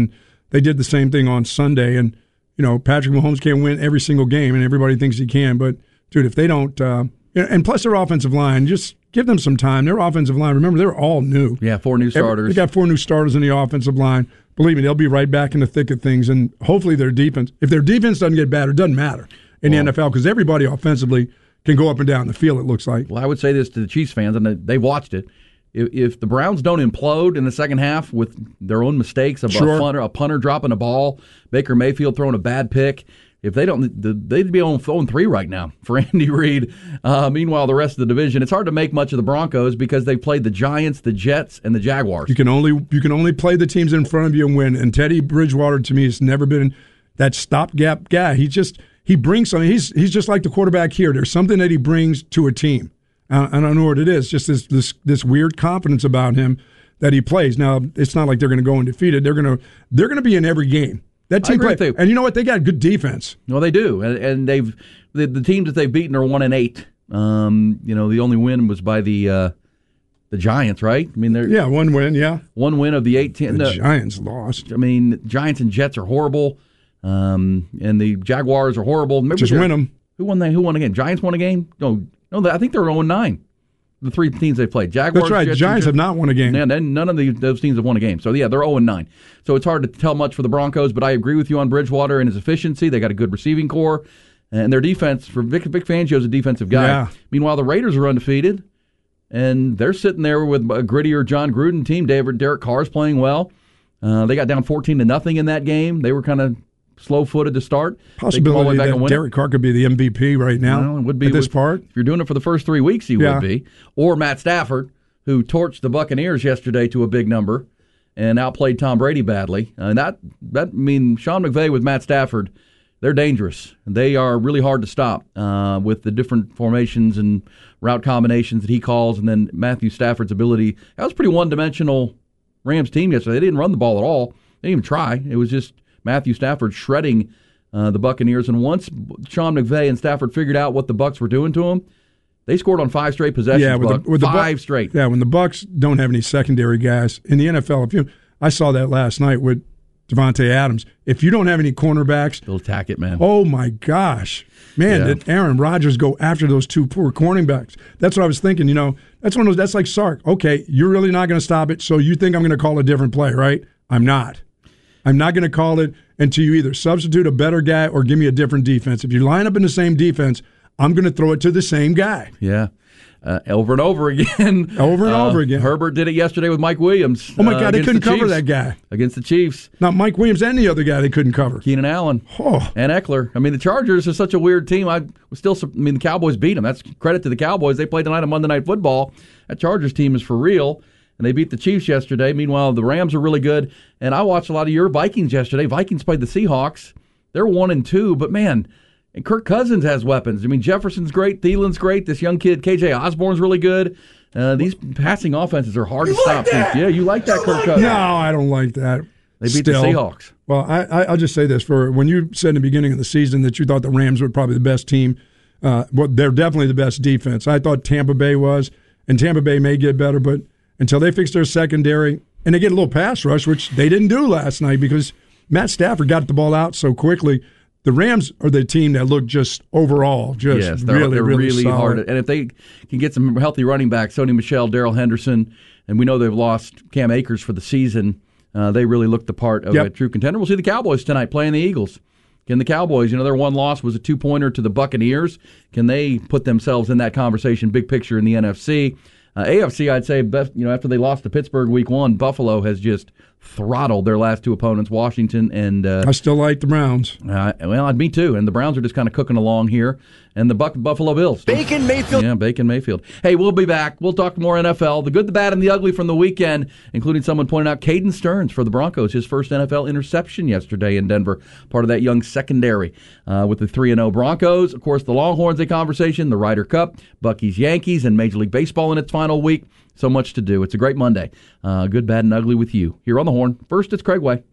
they did the same thing on Sunday. And, you know, Patrick Mahomes can't win every single game, and everybody thinks he can. But, dude, if they don't uh, – and plus their offensive line, just give them some time. Their offensive line, remember, they're all new. Yeah, four new starters. Every, they got four new starters in the offensive line. Believe me, they'll be right back in the thick of things. And hopefully their defense – if their defense doesn't get bad, it doesn't matter in well, the N F L because everybody offensively can go up and down the field, it looks like. Well, I would say this to the Chiefs fans, and they've watched it. If, if the Browns don't implode in the second half with their own mistakes of sure. a, punter, a punter dropping a ball, Baker Mayfield throwing a bad pick, if they don't, they'd be on phone three right now for Andy Reid. Uh, meanwhile, the rest of the division, it's hard to make much of the Broncos because they've played the Giants, the Jets, and the Jaguars. You can only you can only play the teams in front of you and win. And Teddy Bridgewater, to me, has never been that stopgap guy. He just he brings something. He's he's just like the quarterback here. There's something that he brings to a team. Uh, I don't know what it is. Just this this this weird confidence about him that he plays. Now, it's not like they're going to go undefeated. They're going to they're going to be in every game. That team play, and you know what? They got good defense. Well, they do, and, and they've the, the teams that they've beaten are one and eight. Um, you know, the only win was by the uh, the Giants, right? I mean, they're yeah, one win, yeah, one win of the eighteen. The no, Giants lost. I mean, Giants and Jets are horrible, um, and the Jaguars are horrible. Maybe Just win them. Who won? They who won a game? Giants won a game? No, no, I think they were zero and nine. The three teams they played. Jaguars. That's right. Jets, Giants have not won a game. Yeah, none of the, those teams have won a game. So, yeah, they're zero and nine. So it's hard to tell much for the Broncos, but I agree with you on Bridgewater and his efficiency. They got a good receiving core. And their defense, for Vic, Vic Fangio's a defensive guy. Yeah. Meanwhile, the Raiders are undefeated, and they're sitting there with a grittier John Gruden team. David, Derek Carr's playing well. Uh, they got down fourteen to nothing in that game. They were kind of slow-footed to start. Possibility that Derek Carr could be the M V P right now. Well, it would be at this with, part. If you're doing it for the first three weeks, he yeah. would be. Or Matt Stafford, who torched the Buccaneers yesterday to a big number and outplayed Tom Brady badly. And that, that I mean, Sean McVay with Matt Stafford, they're dangerous. They are really hard to stop uh, with the different formations and route combinations that he calls, and then Matthew Stafford's ability. That was a pretty one-dimensional Rams team yesterday. They didn't run the ball at all. They didn't even try. It was just Matthew Stafford shredding uh, the Buccaneers. And once Sean McVay and Stafford figured out what the Bucs were doing to him, they scored on five straight possessions. Yeah, with Buck. the, with five the straight. Yeah, when the Bucs don't have any secondary guys in the N F L, if you, I saw that last night with Devontae Adams. If you don't have any cornerbacks, they'll attack it, man. Oh my gosh, man! Yeah. Did Aaron Rodgers go after those two poor cornerbacks? That's what I was thinking. You know, that's one of those. That's like Sark. Okay, you're really not going to stop it, so you think I'm going to call a different play, right? I'm not. I'm not going to call it until you either substitute a better guy or give me a different defense. If you line up in the same defense, I'm going to throw it to the same guy. Yeah. Uh, over and over again. Over and uh, over again. Herbert did it yesterday with Mike Williams. Oh, my God, uh, they couldn't the cover Chiefs. that guy. Against the Chiefs. Not Mike Williams and the other guy they couldn't cover. Keenan Allen. Oh. And Eckler. I mean, the Chargers are such a weird team. I was still. I mean, the Cowboys beat them. That's credit to the Cowboys. They played tonight on Monday Night Football. That Chargers team is for real. And they beat the Chiefs yesterday. Meanwhile, the Rams are really good. And I watched a lot of your Vikings yesterday. Vikings played the Seahawks. They're one and two, but man, and Kirk Cousins has weapons. I mean, Jefferson's great, Thielen's great. This young kid, K J Osborne's really good. Uh, these passing offenses are hard you to like stop. That? Yeah, you like that, Kirk Cousins? No, I don't like that. They beat Still. the Seahawks. Well, I, I, I'll just say this: for when you said in the beginning of the season that you thought the Rams were probably the best team, uh, well, they're definitely the best defense. I thought Tampa Bay was, and Tampa Bay may get better, but until they fix their secondary and they get a little pass rush, which they didn't do last night because Matt Stafford got the ball out so quickly. The Rams are the team that look just overall just yes, they're, really, they're really, really solid. hard. And if they can get some healthy running backs, Sony Michel, Darrell Henderson, and we know they've lost Cam Akers for the season, uh, they really look the part of yep. a true contender. We'll see the Cowboys tonight playing the Eagles. Can the Cowboys, you know, their one loss was a two-pointer to the Buccaneers. Can they put themselves in that conversation, big picture in the N F C? Uh, A F C, I'd say, best, you know, after they lost to Pittsburgh week one, Buffalo has just throttled their last two opponents, Washington and... Uh, I still like the Browns. Uh, well, me too. And the Browns are just kind of cooking along here. And the Buck, Buffalo Bills. Bacon Mayfield. Yeah, Bacon Mayfield. Hey, we'll be back. We'll talk more N F L. The good, the bad, and the ugly from the weekend, including someone pointing out Caden Stearns for the Broncos, his first N F L interception yesterday in Denver, part of that young secondary uh, with the three and oh Broncos. Of course, the Longhorns, a conversation, the Ryder Cup, Bucky's Yankees, and Major League Baseball in its final week. So much to do. It's a great Monday. Uh, good, bad, and ugly with you. Here on The Horn. First, it's Craig Way.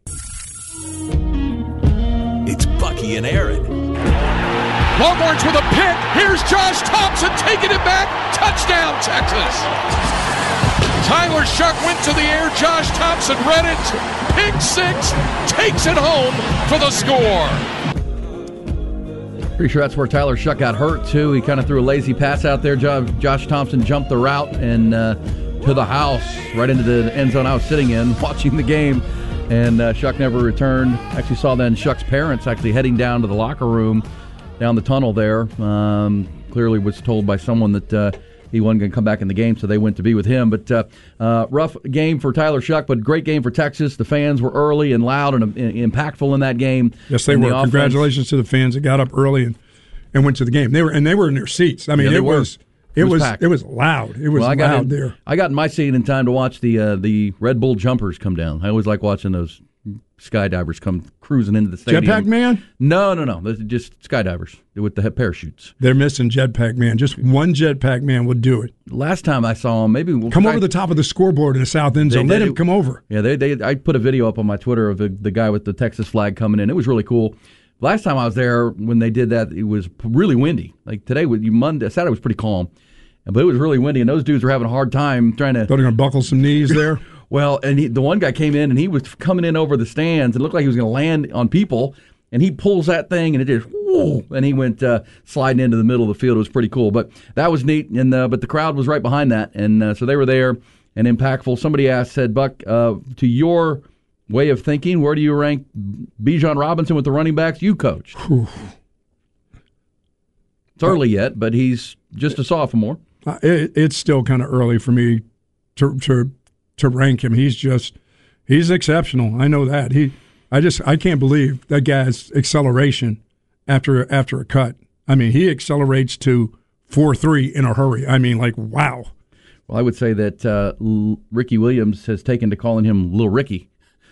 It's Bucky and Aaron. Longhorns with a pick. Here's Josh Thompson taking it back. Touchdown, Texas. Tyler Shuck went to the air. Josh Thompson read it. Pick six. Takes it home for the score. Pretty sure that's where Tyler Shuck got hurt, too. He kind of threw a lazy pass out there. Josh Thompson jumped the route and uh, to the house, right into the end zone I was sitting in, watching the game. And uh, Shuck never returned. Actually saw then Shuck's parents actually heading down to the locker room, down the tunnel there. Um, clearly was told by someone that uh, he wasn't going to come back in the game, so they went to be with him. But uh, uh, rough game for Tyler Shuck, but great game for Texas. The fans were early and loud and uh, impactful in that game. Yes, they were. The Congratulations to the fans that got up early and, and went to the game. They were and they were in their seats. I mean, yeah, it were. was it, it was, was it was loud. It was well, I got loud in, there. I got in my seat in time to watch the uh, the Red Bull jumpers come down. I always like watching those skydivers come cruising into the stadium. Jetpack Man? No, no, no. Those are just skydivers with the parachutes. They're missing Jetpack Man. Just one Jetpack Man would do it. Last time I saw him, maybe come I, over the top of the scoreboard in the south end zone. Let him come over. Yeah, they, they. I put a video up on my Twitter of the, the guy with the Texas flag coming in. It was really cool. Last time I was there, when they did that, it was really windy. Like today, with you Monday, Saturday was pretty calm, but it was really windy, and those dudes were having a hard time trying to. They're going to buckle some knees there. Well, and he, the one guy came in, and he was coming in over the stands, and it looked like he was going to land on people, and he pulls that thing, and it just, whoa, and he went uh, sliding into the middle of the field. It was pretty cool, but that was neat, and uh, but the crowd was right behind that, and uh, so they were there and impactful. Somebody asked, said, Buck, uh, to your way of thinking, where do you rank Bijan Robinson with the running backs you coached? Whew. It's early yet, but he's just a sophomore. Uh, it, it's still kind of early for me to to to rank him. He's just he's exceptional. I know that. He I just I can't believe that guy's acceleration after after a cut. I mean, he accelerates to four three in a hurry. I mean, like, wow. Well, I would say that uh, L- Ricky Williams has taken to calling him Lil Ricky.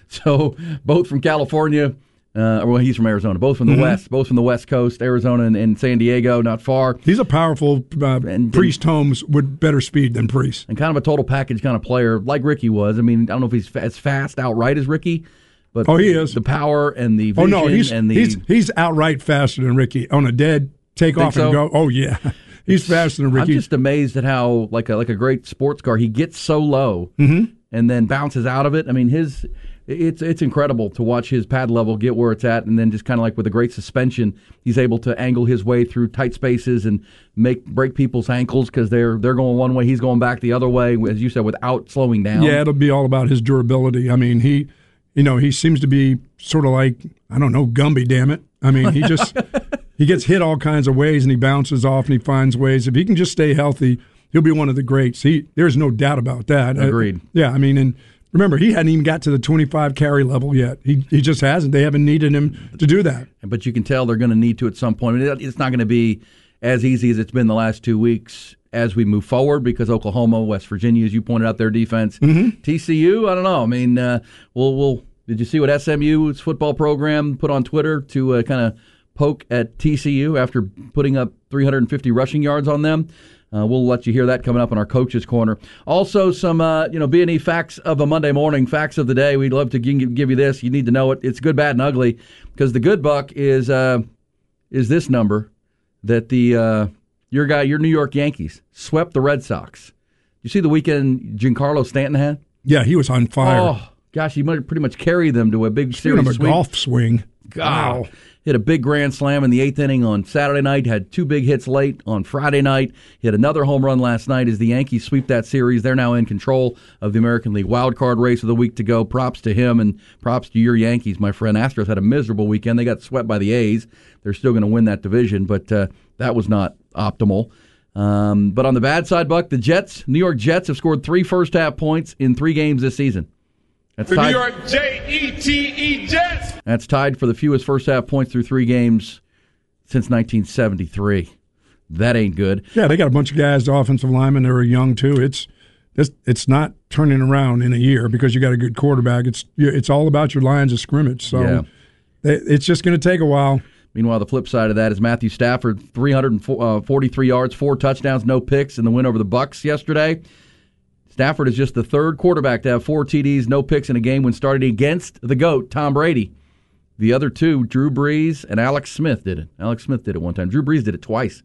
So both from California, uh, well, he's from Arizona, both from the mm-hmm. West, both from the West Coast, Arizona and, and San Diego, not far. He's a powerful uh, and, Priest Holmes with better speed than Priest. And kind of a total package kind of player like Ricky was. I mean, I don't know if he's fa- as fast outright as Ricky, but oh, he is. The power and the vision. Oh, no, he's, and the, he's, he's outright faster than Ricky on a dead takeoff so? and go. Oh, yeah. He's faster than Ricky. I'm just amazed at how, like a, like a great sports car, he gets so low mm-hmm. and then bounces out of it. I mean, his... It's it's incredible to watch his pad level get where it's at, and then just kind of like with a great suspension, he's able to angle his way through tight spaces and make break people's ankles because they're they're going one way, he's going back the other way, as you said, without slowing down. Yeah, it'll be all about his durability. I mean, he, you know, he seems to be sort of like, I don't know, Gumby. Damn it! I mean, he just he gets hit all kinds of ways, and he bounces off, and he finds ways. If he can just stay healthy, he'll be one of the greats. He there's no doubt about that. Agreed. Uh, yeah, I mean, and. Remember, he hadn't even got to the twenty-five carry level yet. He he just hasn't. They haven't needed him to do that. But you can tell they're going to need to at some point. I mean, it's not going to be as easy as it's been the last two weeks as we move forward because Oklahoma, West Virginia, as you pointed out, their defense. Mm-hmm. T C U, I don't know. I mean, uh, we'll, we'll, did you see what S M U's football program put on Twitter to uh, kind of poke at T C U after putting up three hundred fifty rushing yards on them? Uh, we'll let you hear that coming up in our Coach's Corner. Also, some uh, you know B and E facts of a Monday morning, facts of the day. We'd love to give you this. You need to know it. It's good, bad, and ugly because the good buck is uh, is this number that the uh, your guy, your New York Yankees swept the Red Sox. You see the weekend Giancarlo Stanton had? Yeah, he was on fire. Oh gosh, he might pretty much carry them to a big series him a sweep. golf swing. God. Wow. Hit a big grand slam in the eighth inning on Saturday night, had two big hits late on Friday night, hit another home run last night as the Yankees sweep that series. They're now in control of the American League wild card race with a week to go. Props to him and props to your Yankees, my friend. Astros had a miserable weekend. They got swept by the A's. They're still going to win that division, but uh, that was not optimal. Um, but on the bad side, Buck, the Jets, New York Jets have scored three first-half points in three games this season. That's the tied. New York J E T E Jets. That's tied for the fewest first-half points through three games since nineteen seventy-three. That ain't good. Yeah, they got a bunch of guys, the offensive linemen. They were young, too. It's it's, it's not turning around in a year because you got a good quarterback. It's it's all about your lines of scrimmage. So yeah. it's just going to take a while. Meanwhile, the flip side of that is Matthew Stafford, three hundred forty-three yards, four touchdowns, no picks in the win over the Bucs yesterday. Stafford is just the third quarterback to have four T Ds, no picks in a game when starting against the GOAT, Tom Brady. The other two, Drew Brees and Alex Smith, did it. Alex Smith did it one time. Drew Brees did it twice.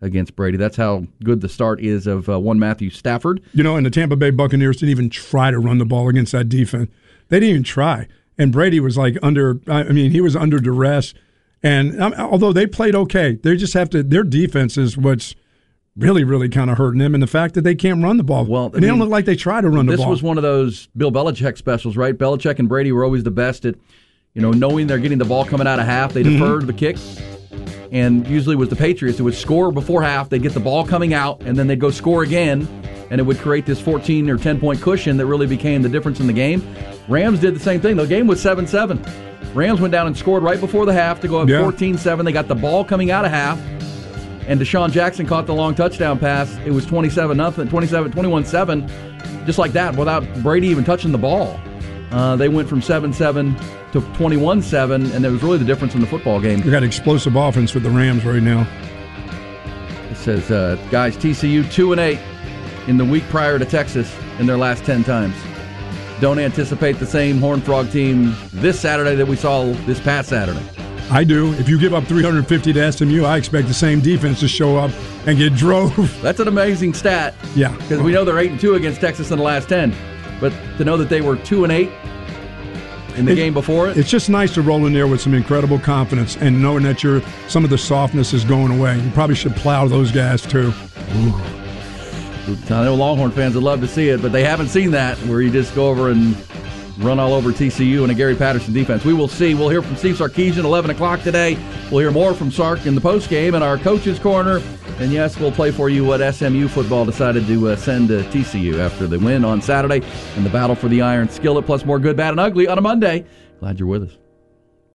against Brady. That's how good the start is of uh, one Matthew Stafford. You know, and the Tampa Bay Buccaneers didn't even try to run the ball against that defense. They didn't even try. And Brady was like under, I mean, he was under duress. And um, although they played okay, they just have to, their defense is what's really, really kind of hurting them. And the fact that they can't run the ball. Well, and they mean, don't look like they try to run the this ball. This was one of those Bill Belichick specials, right? Belichick and Brady were always the best at, you know, knowing they're getting the ball coming out of half. They deferred mm-hmm. the kick. And usually it was the Patriots who would score before half. They'd get the ball coming out, and then they'd go score again, and it would create this fourteen or ten-point cushion that really became the difference in the game. Rams did the same thing. The game was seven seven. Rams went down and scored right before the half to go up yeah. fourteen seven. They got the ball coming out of half, and Deshaun Jackson caught the long touchdown pass. It was twenty-seven nothing, twenty-seven, twenty-one seven, just like that, without Brady even touching the ball. Uh, they went from seven seven to twenty-one seven, and it was really the difference in the football game. We got explosive offense with the Rams right now. It says, uh, guys, T C U two and eight in the week prior to Texas in their last ten times. Don't anticipate the same Horned Frog team this Saturday that we saw this past Saturday. I do. If you give up three hundred fifty to S M U, I expect the same defense to show up and get drove. That's an amazing stat. Yeah. Because we know they're eight and two against Texas in the last ten. But to know that they were two and eight in the it, game before it, it's just nice to roll in there with some incredible confidence and knowing that you're, some of the softness is going away. You probably should plow those guys too. Ooh. I know Longhorn fans would love to see it, but they haven't seen that where you just go over and run all over T C U and a Gary Patterson defense. We will see. We'll hear from Steve Sarkisian eleven o'clock today. We'll hear more from Sark in the postgame and our Coach's Corner. And yes, we'll play for you what S M U football decided to uh, send to T C U after the win on Saturday and the battle for the Iron Skillet, plus more good, bad, and ugly on a Monday. Glad you're with us.